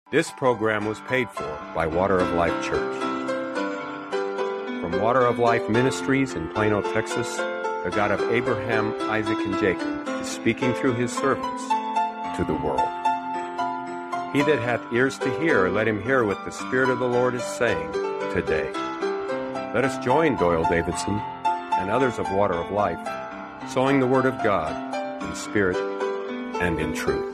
This program was paid for by Water of Life Church. From Water of Life Ministries in Plano, Texas, the God of Abraham, Isaac, and Jacob is speaking through his servants to the world. He that hath ears to hear, let him hear what the Spirit of the Lord is saying today. Let us join Doyle Davidson and others of Water of Life, sowing the Word of God in spirit and in truth.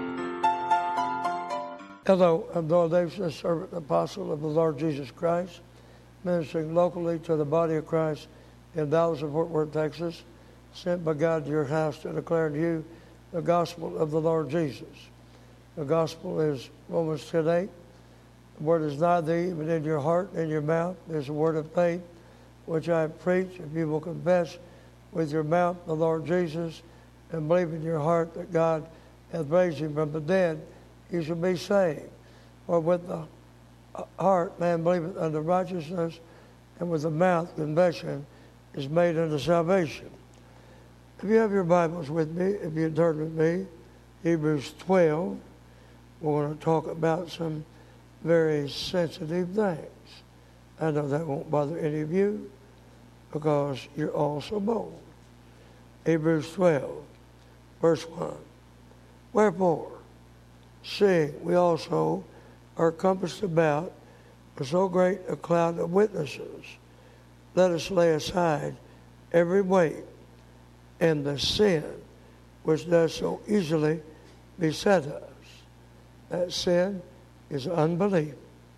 Hello, I'm Doyle Davidson, servant and apostle of the Lord Jesus Christ, ministering locally to the body of Christ in Dallas and Fort Worth, Texas, sent by God to your house to declare to you the gospel of the Lord Jesus. The gospel is Romans 10:8. The word is nigh thee, even in your heart and in your mouth. There's a word of faith, which I preach. If you will confess with your mouth the Lord Jesus and believe in your heart that God hath raised him from the dead, you shall be saved. For with the heart man believeth unto righteousness, and with the mouth confession is made unto salvation. If you have your Bibles with me, if you turn with me, Hebrews 12, we're going to talk about some very sensitive things. I know that won't bother any of you because you're all so bold. Hebrews 12, verse 1. Wherefore, seeing we also are compassed about with so great a cloud of witnesses, let us lay aside every weight and the sin which does so easily beset us. That sin is unbelief.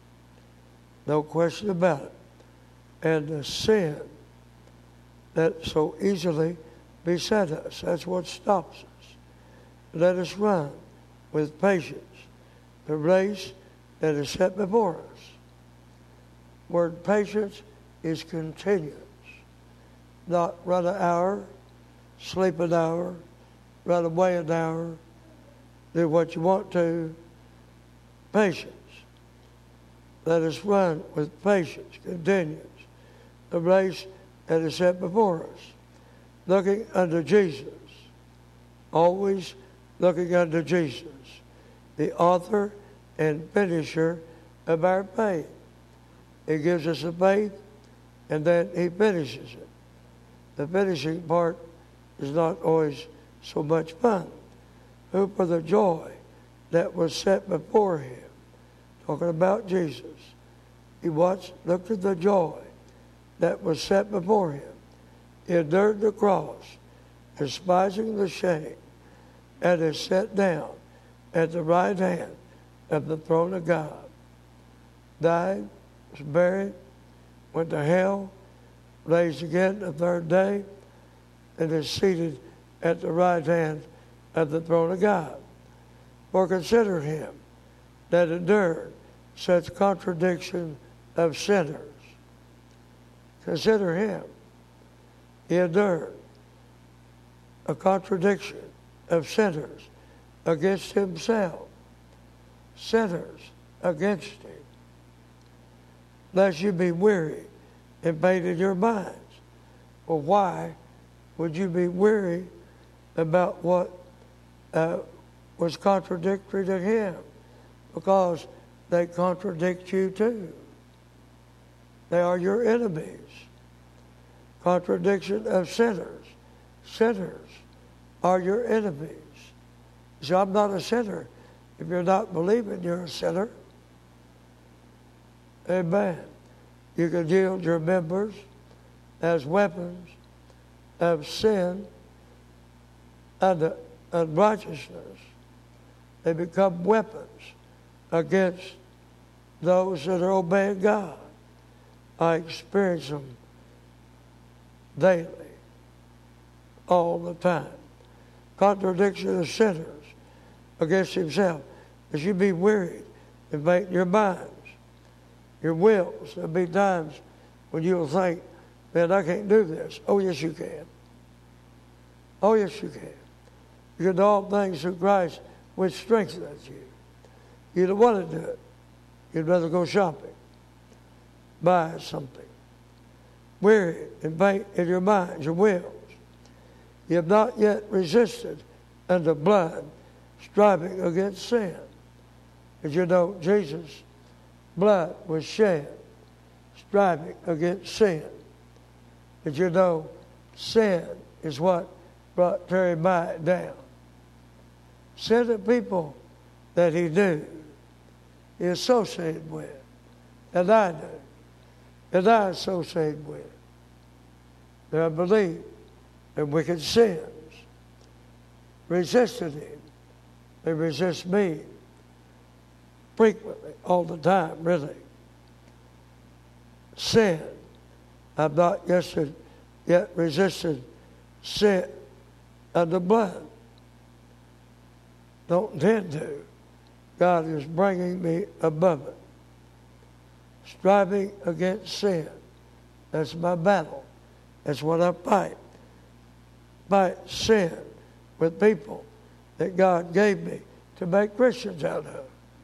No question about it. And the sin that so easily beset us, that's what stops us. Let us run with patience the race that is set before us. Word patience is continuous. Not run an hour, sleep an hour, run away an hour, do what you want to. Patience. Let us run with patience, continuous, the race that is set before us. Looking unto Jesus. Always looking unto Jesus, the author and finisher of our faith. He gives us the faith, and then he finishes it. The finishing part is not always so much fun. Who for the joy that was set before him, talking about Jesus, he looked at the joy that was set before him. He endured the cross, despising the shame, and is set down at the right hand of the throne of God. Died, was buried, went to hell, raised again the third day, and is seated at the right hand of the throne of God. For consider him that endured such contradiction of sinners. Consider him. He endured a contradiction of sinners against himself. Sinners against him. Lest you be weary and faint in your minds. Well, why would you be weary about what was contradictory to him? Because they contradict you too. They are your enemies. Contradiction of sinners. Sinners are your enemies. So I'm not a sinner. If you're not believing, you're a sinner. Amen. You can yield your members as weapons of sin and unrighteousness. They become weapons against those that are obeying God. I experience them daily, all the time. Contradiction of sinners against himself. As you be wearied and faint in your minds, your wills. There'll be times when you'll think, man, I can't do this. Oh, yes, you can. Oh, yes, you can. You can do all things through Christ, which strengthens you. You don't want to do it. You'd rather go shopping, buy something. Weary and faint in your minds, your wills. You have not yet resisted unto blood, striving against sin. Did you know Jesus' blood was shed striving against sin? Did you know sin is what brought Jeremiah down? Sin of people that he knew, he associated with, and I knew, and I associated with. They unbelief and wicked sins resisted him. They resist me frequently, all the time, really. Sin. I've not yet resisted sin of the blood. Don't intend to. God is bringing me above it. Striving against sin. That's my battle. That's what I fight. Fight sin with people that God gave me to make Christians out of.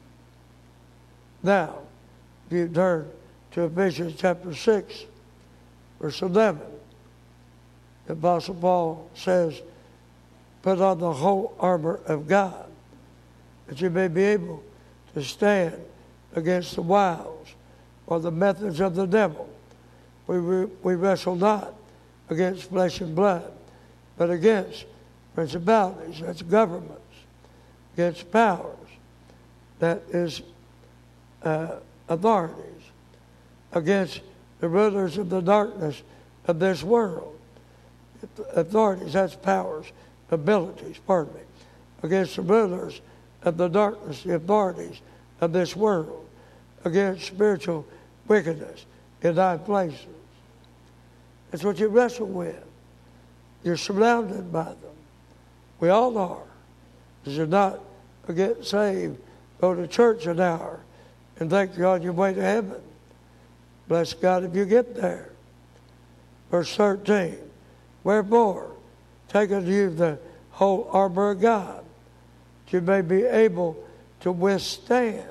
Now, if you turn to Ephesians chapter 6, verse 11, the Apostle Paul says, put on the whole armor of God, that you may be able to stand against the wiles or the methods of the devil. We wrestle not against flesh and blood, but against principalities, that's governments, against powers, that is authorities, against the rulers of the darkness of this world. Authorities, that's powers, abilities, pardon me, against the rulers of the darkness, the authorities of this world, against spiritual wickedness in high places. That's what you wrestle with. You're surrounded by them. We all are. Because you're not get saved, go to church an hour, and think you're on your way to heaven. Bless God if you get there. Verse 13. Wherefore, take unto you the whole armor of God, that you may be able to withstand.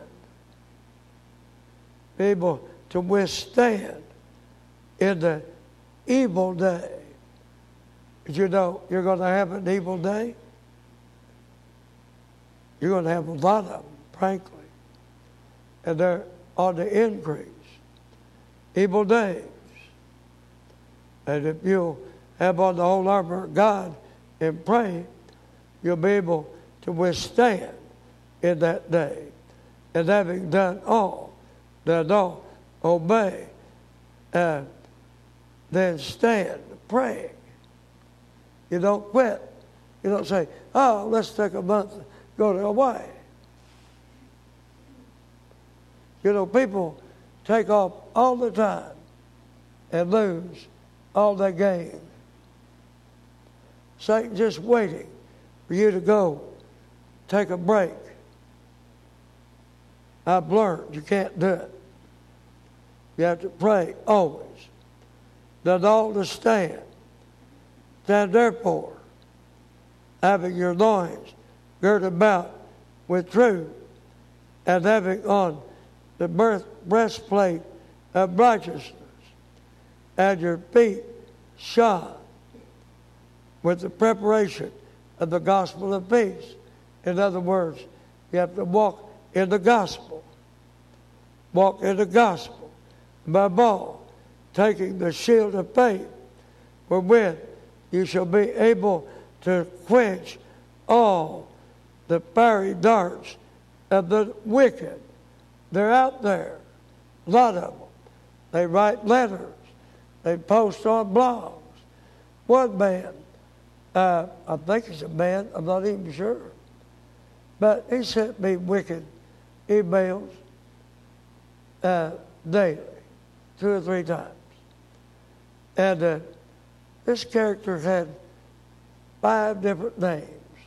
Be able to withstand in the evil day. Did you know you're going to have an evil day? You're going to have a lot of them, frankly. And they're on the increase. Evil days. And if you have on the whole armor of God and pray, you'll be able to withstand in that day. And having done all, obey, and then stand praying. You don't quit. You don't say, oh, let's take a month, go to Hawaii. You know, people take off all the time and lose all they gain. Satan's just waiting for you to go take a break. I've learned you can't do it. You have to pray always. Done all to stand. Stand therefore, having your loins girded about with truth, and having on the breastplate of righteousness, and your feet shod with the preparation of the gospel of peace. In other words, you have to walk in the gospel. Walk in the gospel. Above all, taking the shield of faith, wherewith you shall be able to quench all the fiery darts of the wicked. They're out there, a lot of them. They write letters. They post on blogs. One man, I think he's a man, I'm not even sure, but he sent me wicked emails daily, 2 or 3 times. And this character had 5 different names.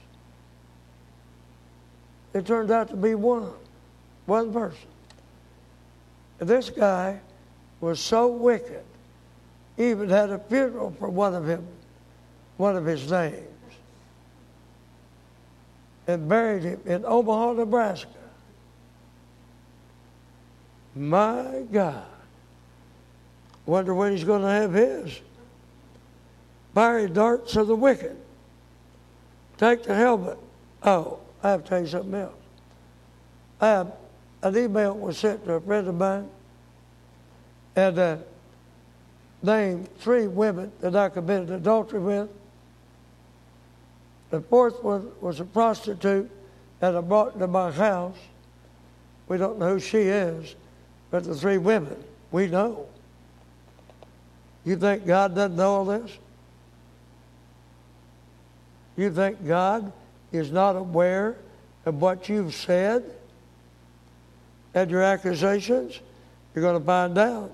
It turned out to be one person. And this guy was so wicked, he even had a funeral for one of his names, and buried him in Omaha, Nebraska. My God. Wonder when he's going to have his. Fiery darts of the wicked. Take the helmet. Oh, I have to tell you something else. an email was sent to a friend of mine and named 3 women that I committed adultery with. The 4th one was a prostitute that I brought into my house. We don't know who she is, but the 3 women, we know. You think God doesn't know all this? You think God is not aware of what you've said and your accusations? You're going to find out.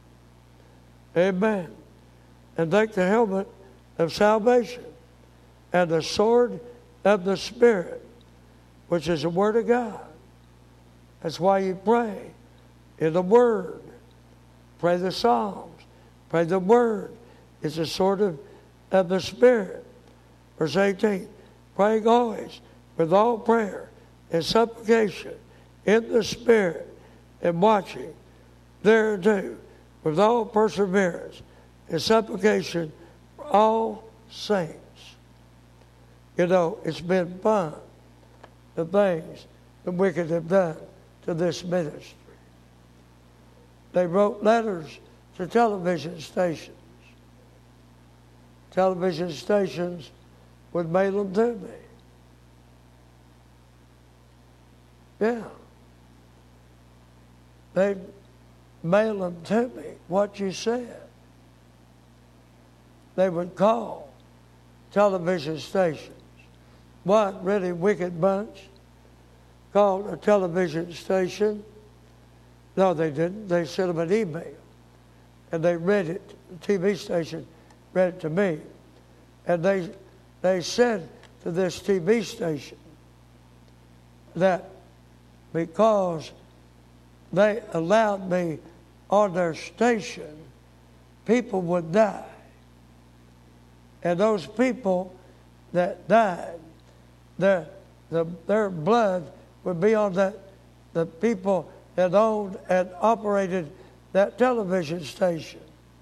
Amen. And take the helmet of salvation and the sword of the Spirit, which is the Word of God. That's why you pray in the Word. Pray the Psalms. Pray the Word. It's the sword of the Spirit. Verse 18, praying always with all prayer and supplication in the Spirit and watching thereunto with all perseverance and supplication for all saints. You know, it's been fun, the things the wicked have done to this ministry. They wrote letters to television stations. Television stations would mail them to me. Yeah. They'd mail them to me, what you said. They would call television stations. One really wicked bunch called a television station. No, they didn't. They sent them an email. And they read it, the TV station read it to me. And they said to this TV station that because they allowed me on their station, people would die. And those people that died, their blood would be on the people that owned and operated that television station.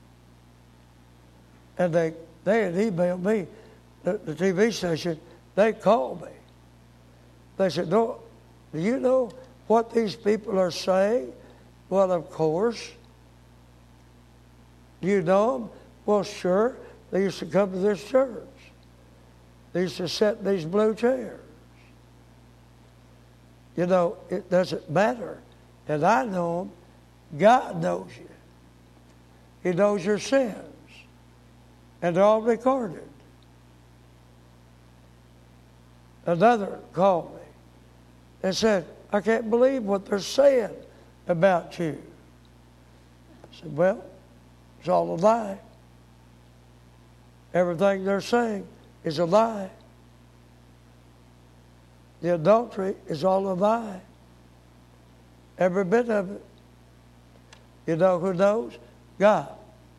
And they had emailed me, the TV station, they called me. They said, no, do you know what these people are saying? Well, of course. Do you know them? Well, sure. They used to come to this church. They used to sit in these blue chairs. You know, it doesn't matter. And I know them. God knows you. He knows your sins. And they're all recorded. Another called me and said, I can't believe what they're saying about you. I said, well, it's all a lie. Everything they're saying is a lie. The adultery is all a lie. Every bit of it. You know who knows? God.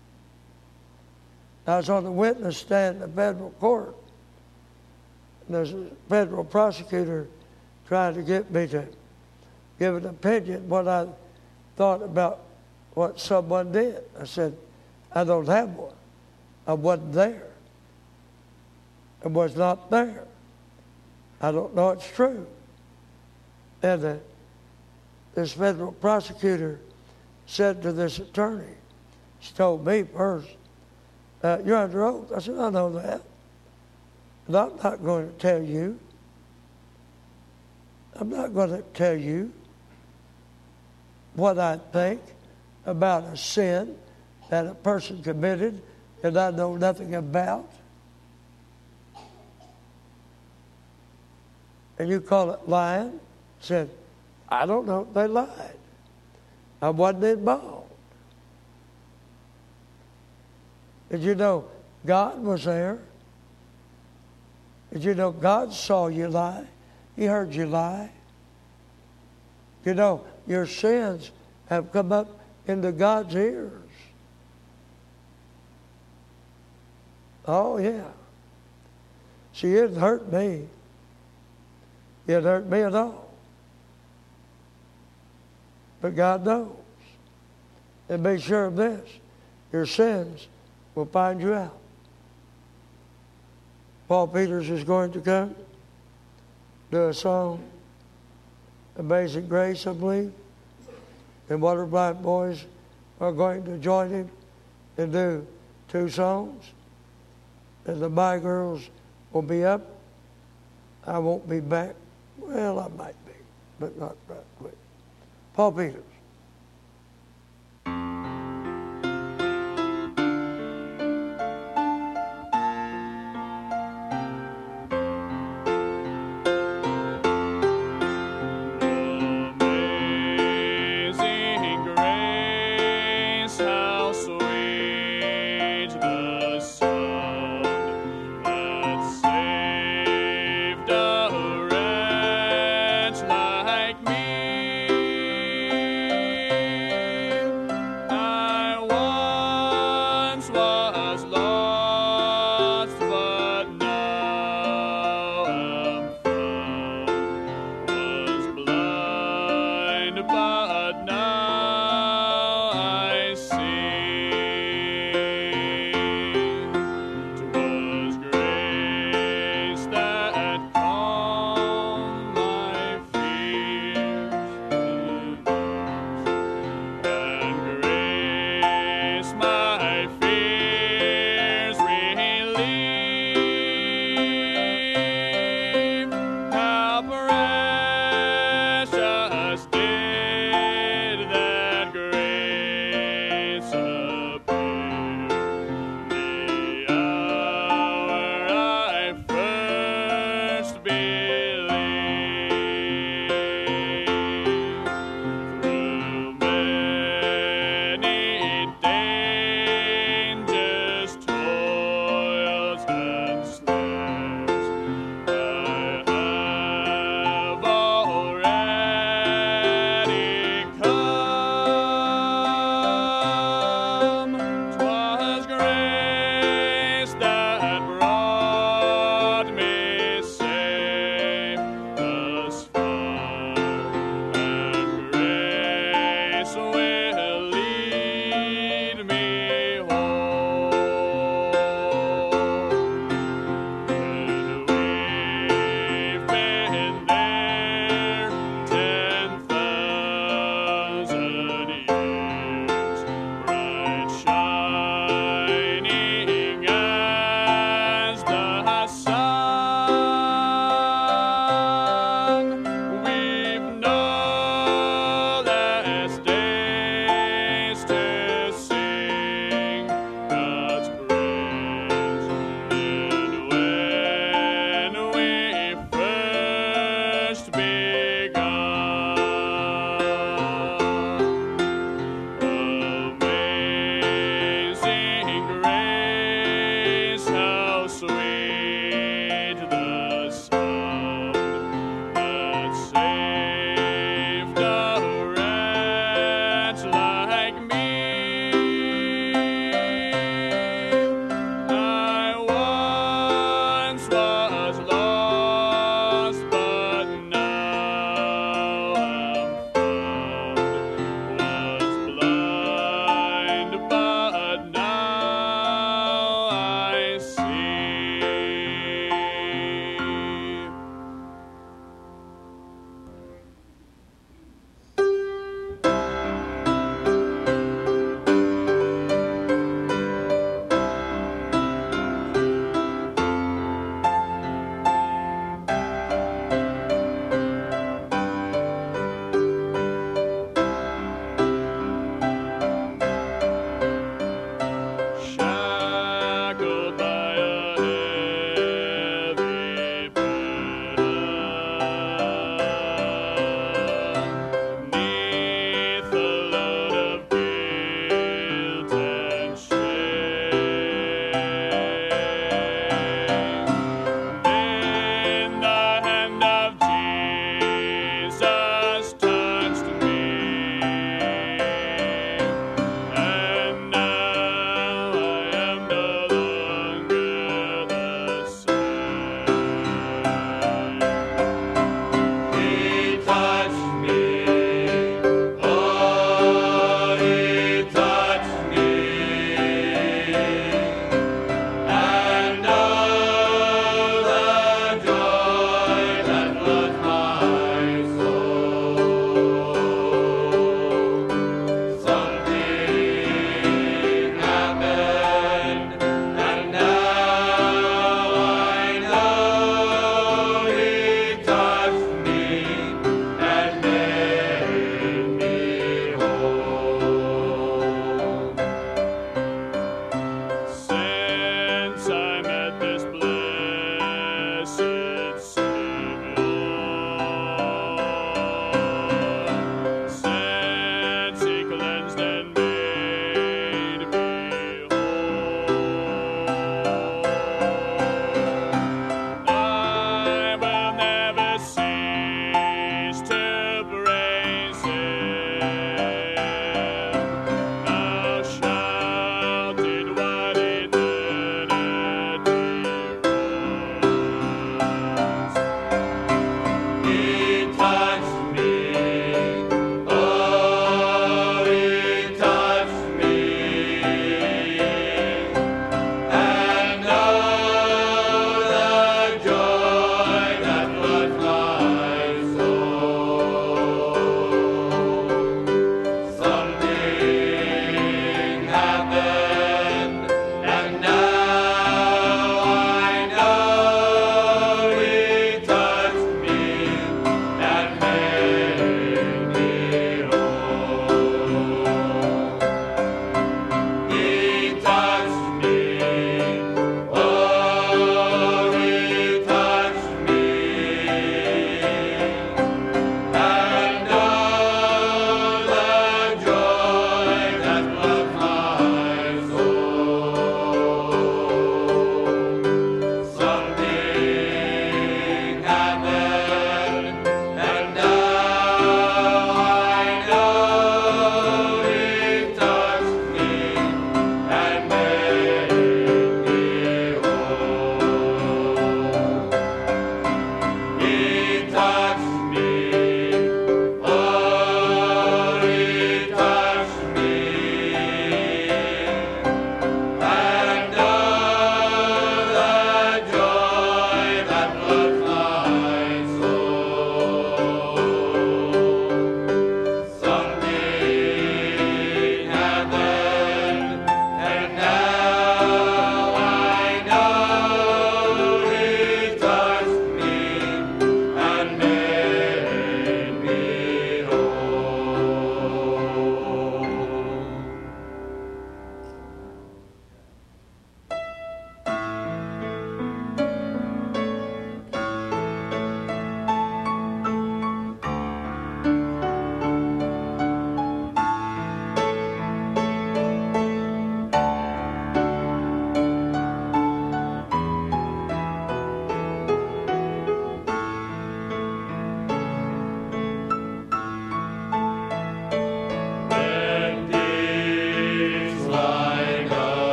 I was on the witness stand in the federal court. And there's a federal prosecutor trying to get me to give an opinion what I thought about what someone did. I said, I don't have one. I wasn't there. I was not there. I don't know it's true. And this federal prosecutor said to this attorney, she told me first, you're under oath. I said, I know that. And I'm not going to tell you. I'm not going to tell you what I think about a sin that a person committed that I know nothing about. And you call it lying? Said, I don't know if they lied. I wasn't involved. Did you know God was there? Did you know God saw you lie? He heard you lie. You know, your sins have come up into God's ears. Oh, yeah. See, it didn't hurt me. It didn't hurt me at all. But God knows. And be sure of this. Your sins will find you out. Paul Peters is going to come, do a song, Amazing Grace, I believe. And Water Blind Boys are going to join him and do 2 songs. And the My Girls will be up. I won't be back. Well, I might be, but not right quick. Paul Peters.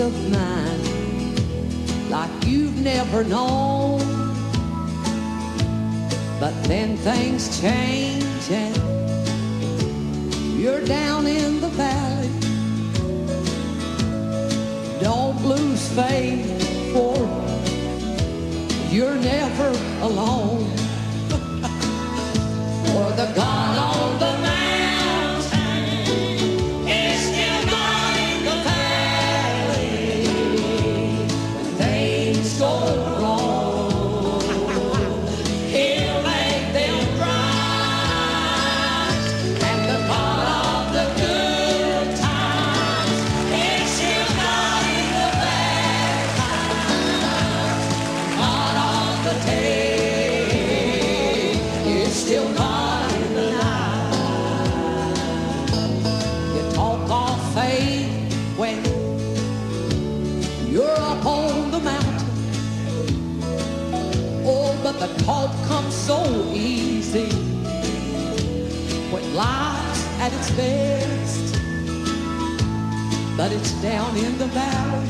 of mine like you've never known. But then things change and you're down in the valley. Don't lose faith, for you're never alone. For the God on the mountain is still God in the valley. When things go wrong, He'll make them right. And the God of the good times is still God in the bad times. God of the day is still God. When you're up on the mountain, oh, but the talk comes so easy when life's at its best. But it's down in the valley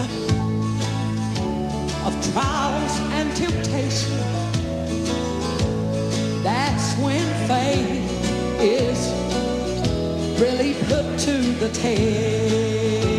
of trials and temptation. That's when faith is really put to the test.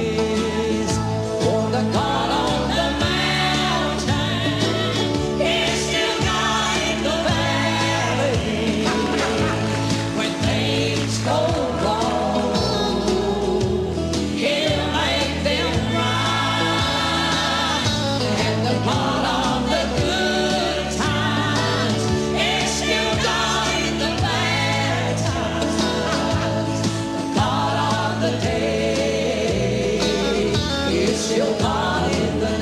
For the God on the mountain is still God in the valley. When things go wrong, He'll make them right. And the God of the good times is still God in the bad times. The day is still God in the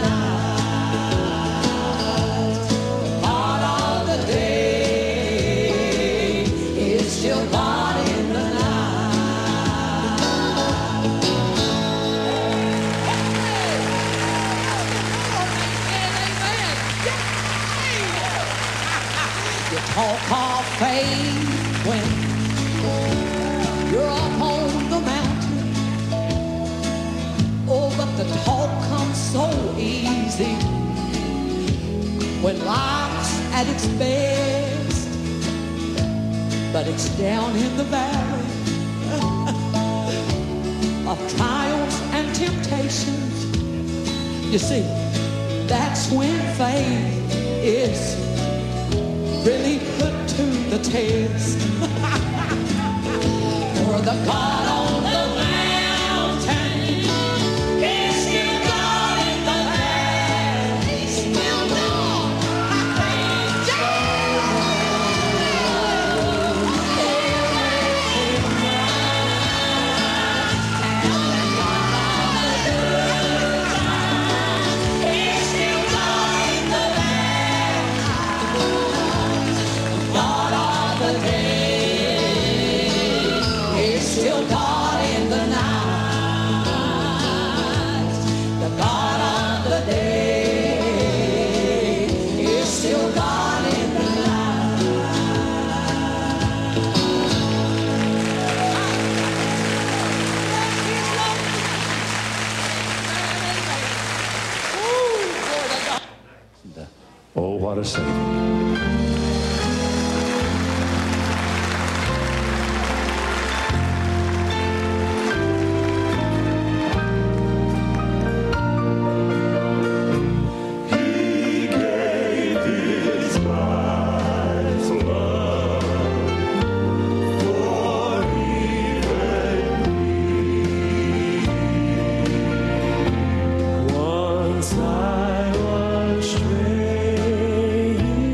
night. God of the day is still God in the night. You talk of faith when you're up on the mountain. Oh, but the talk comes so easy when life's at its best. But it's down in the valley of trials and temptations. You see, that's when faith is really put to the test. For the God on the mountain is still God in the valley. Still God. Is still God in the valley. God of the day is still God in the night. The God of the day is still God in the night. Oh, what a Savior. Once I was straying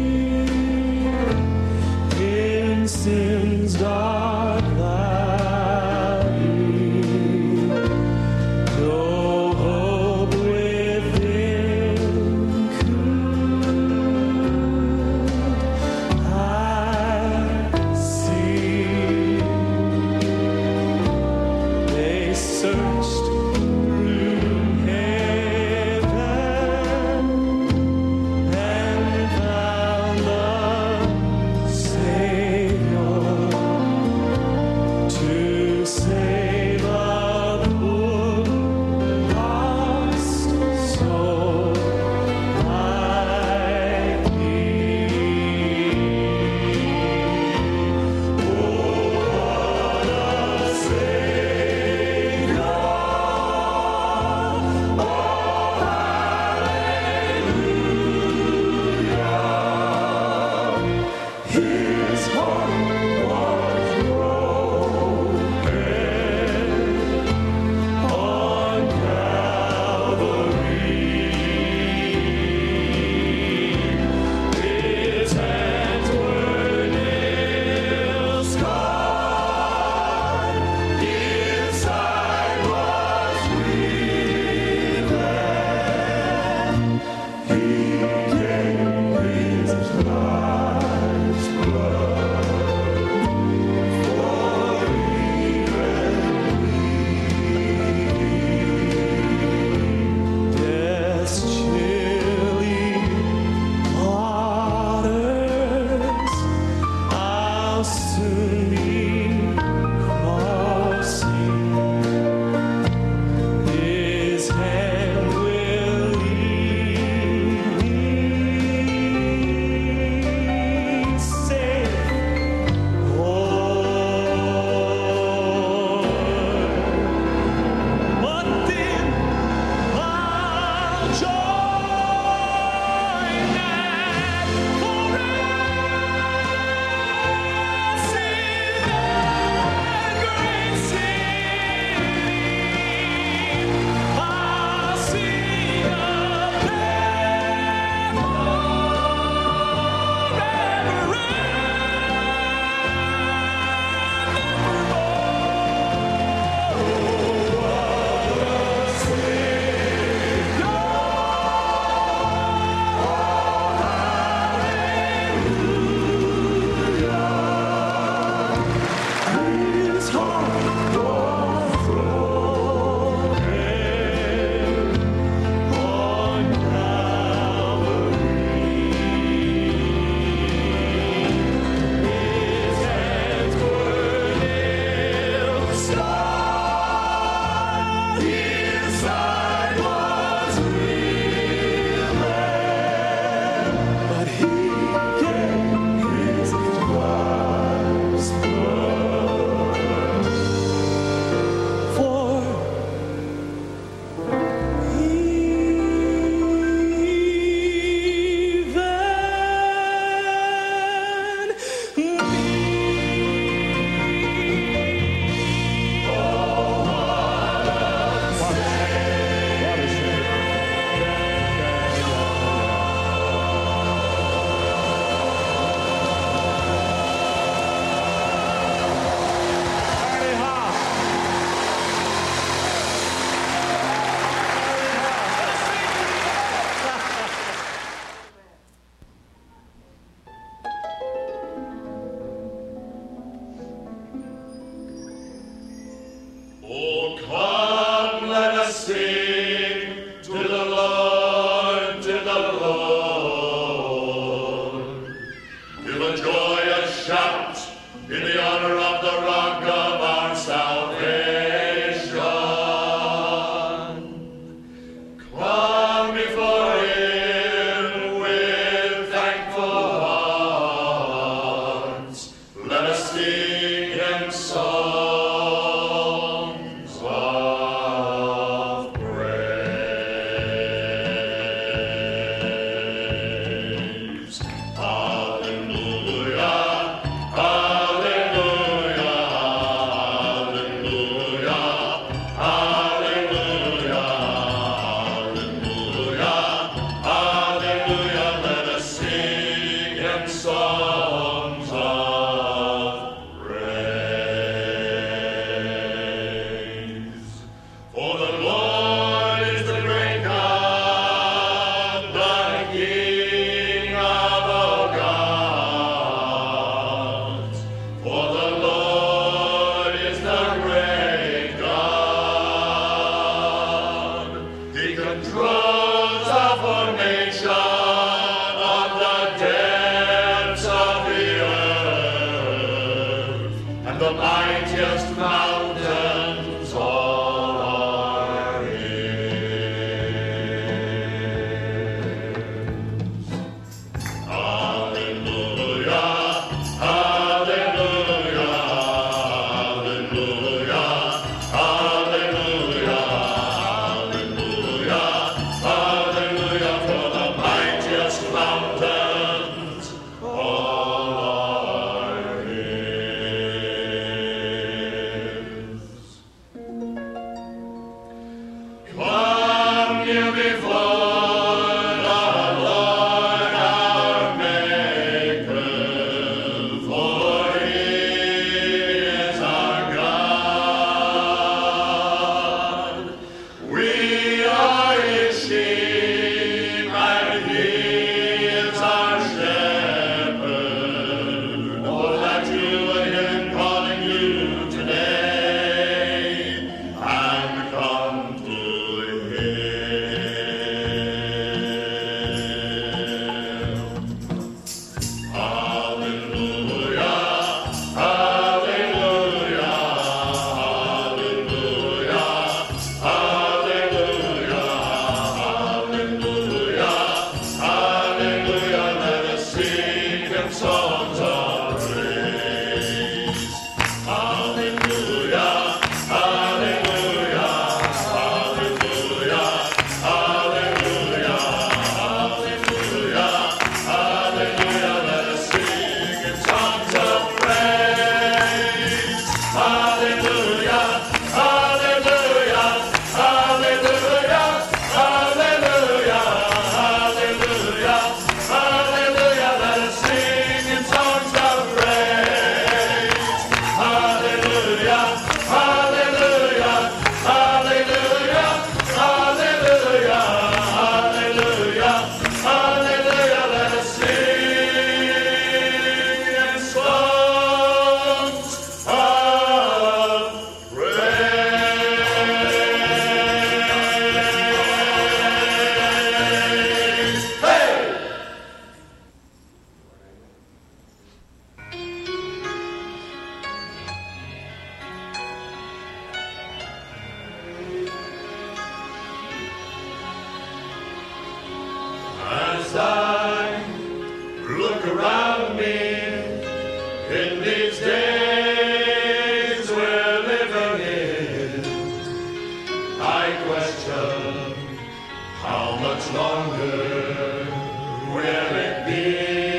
longer will it be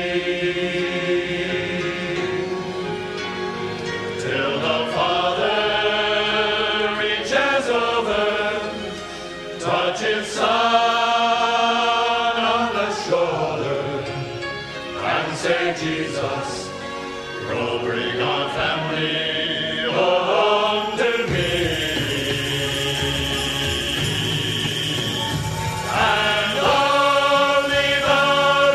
till the Father reaches over, touches Son on the shoulder, and say, Jesus, go bring our family home to me. And only the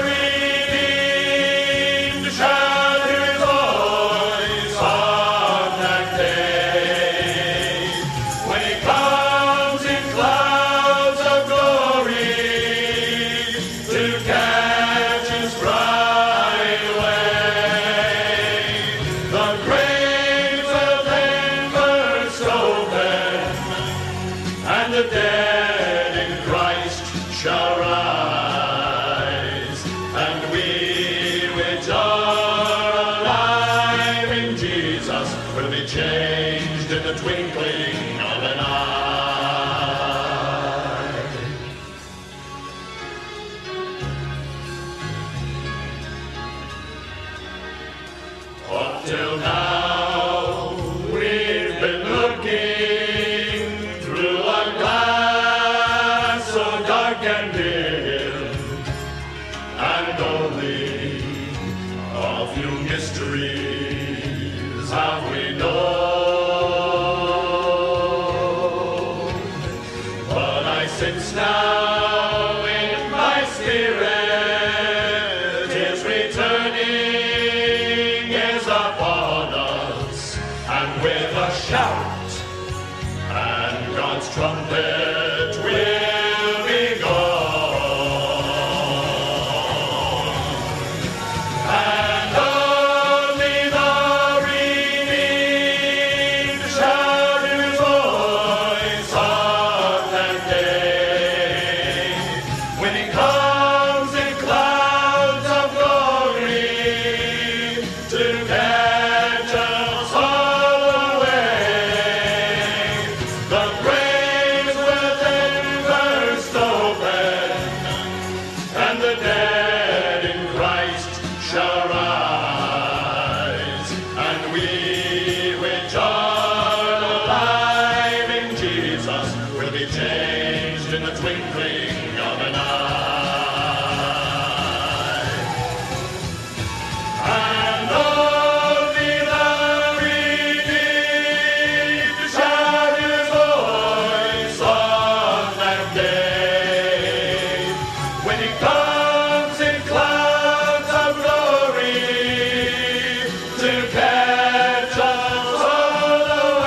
redeemed shall hear his voice on that day, when he comes in clouds of glory to catch his bride away. The graves will then burst open, and the dead in Christ shall rise, and we which are alive in Jesus will be changed in the twinkling of an eye. Up till now, we've been looking through a glass so dark and dim, and only a few mysteries have we known. But I sense now in my spirit his returning is upon us, and with a shout and God's trumpet will be gone. And only the redeemed shall hear his voice on that day, when he comes in clouds of glory to catch us all away. The graves will then burst open, and the dead in Christ shall rise, and we which are alive in Jesus will be changed in the twinkling of an eye. And only the redeemed shall hear his voice on that day, when he comes in clouds of glory to catch us all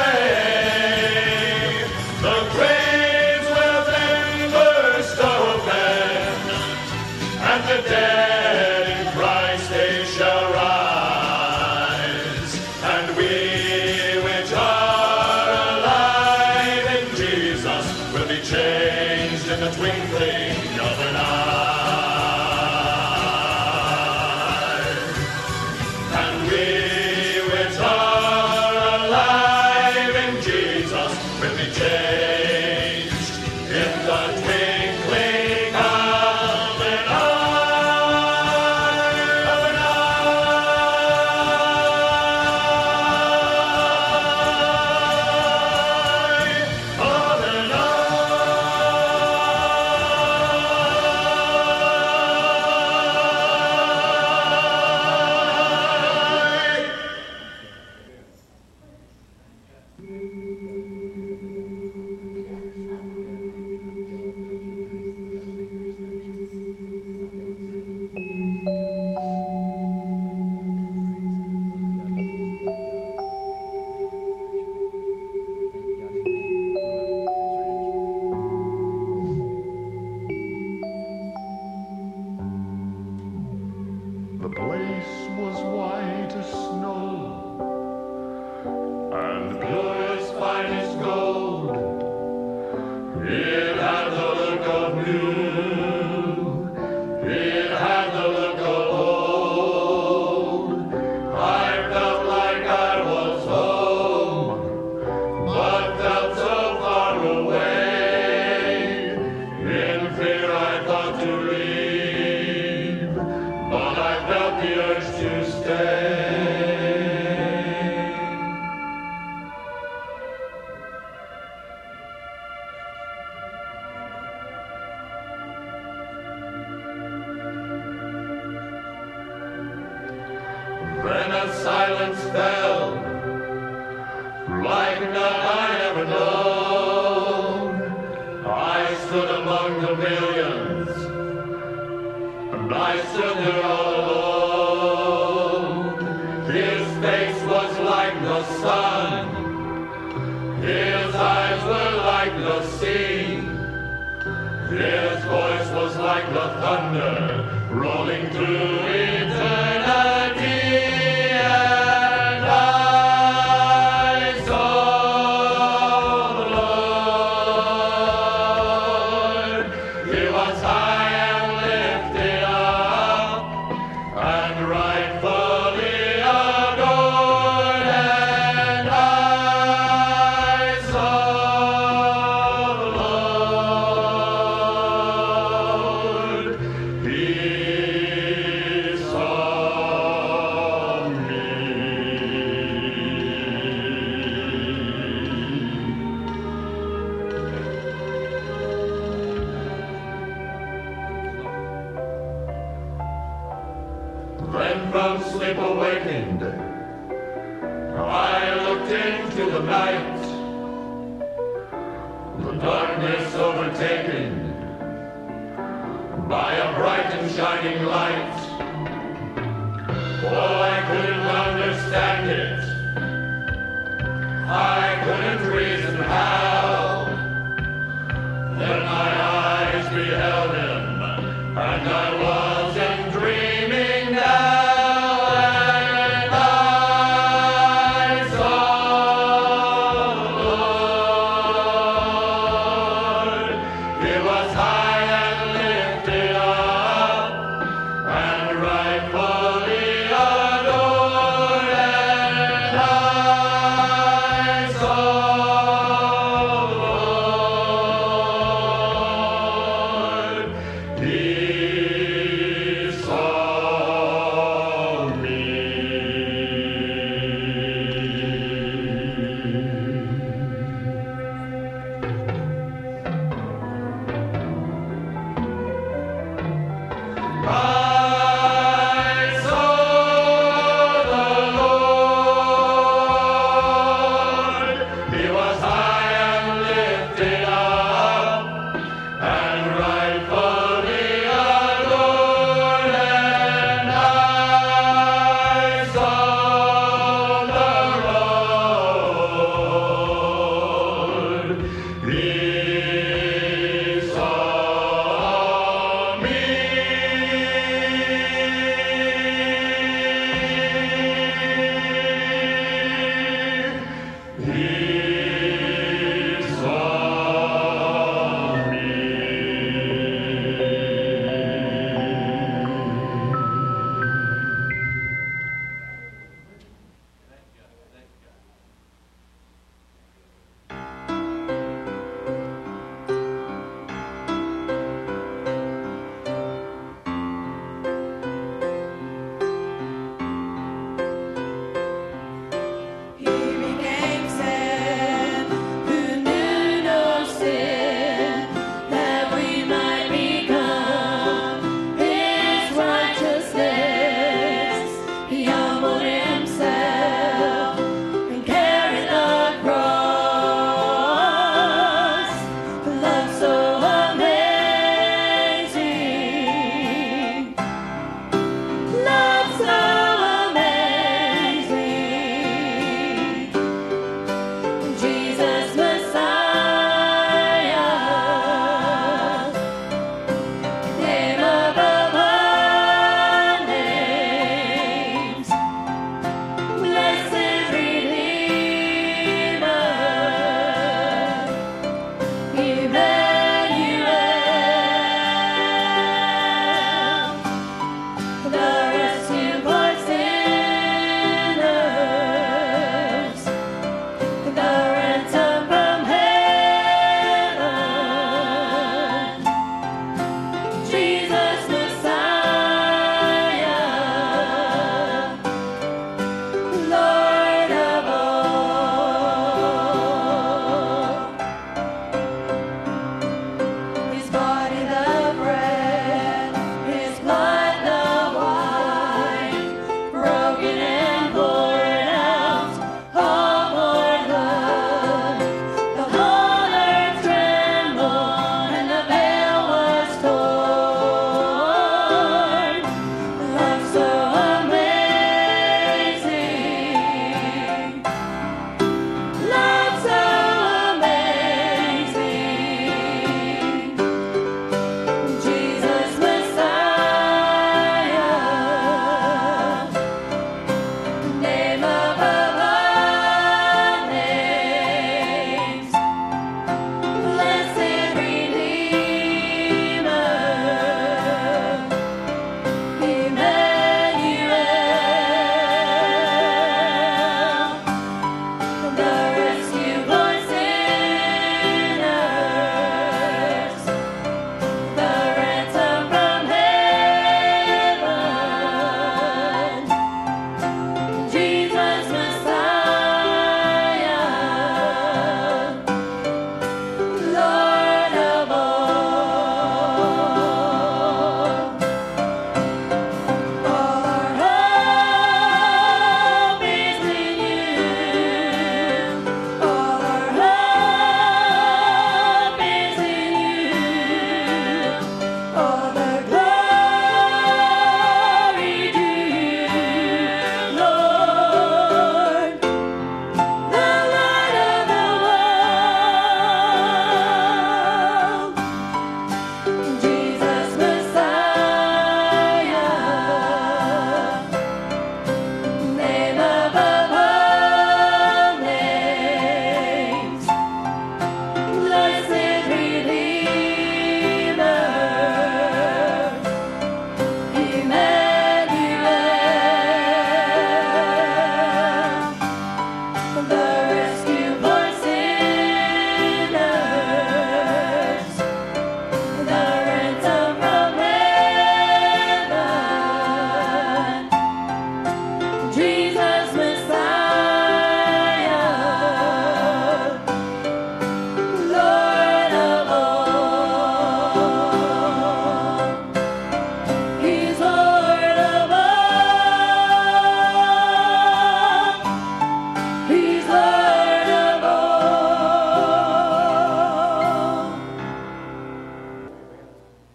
away. The graves will then burst open, and the dead in Christ they shall rise, and we which are alive in Jesus will be changed in the twinkling of an eye. And we which are alive in Jesus will be changed in the twinkling of an eye. Of an eye. Of an eye. The place was white as snow, and pure as finest gold. It had the look of new, it had the look of old. I felt like I was home, but felt so far away. In fear I thought silence fell like none I'd ever known. I stood among the millions, and I stood there all alone. His face was like the sun, his eyes were like the sea, his voice was like the thunder rolling through eternity. And I saw the Lord. He was high and lifted up and rightfully adored. And I saw the Lord. He saw me. Then from sleep awakened, I looked into the night, the darkness overtaken by a bright and shining light. Oh, I couldn't understand it, I couldn't reason how. Then my eyes beheld him, and I wasn't dreaming now. And I saw the Lord. He was high and lifted up and rightfully adored. And I saw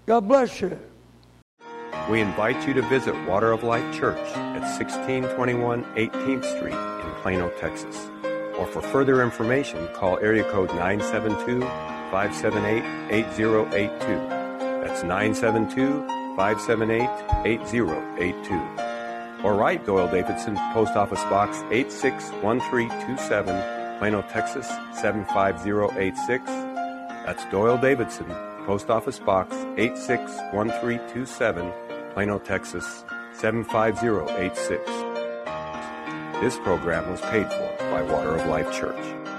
God bless you. We invite you to visit Water of Life Church at 1621 18th Street in Plano, Texas. Or for further information, call area code 972-578-8082. That's 972-578-8082. Or write Doyle Davidson, Post Office Box 861327, Plano, Texas 75086. That's Doyle Davidson, Post Office Box 861327, Plano, Texas 75086. This program was paid for by Water of Life Church.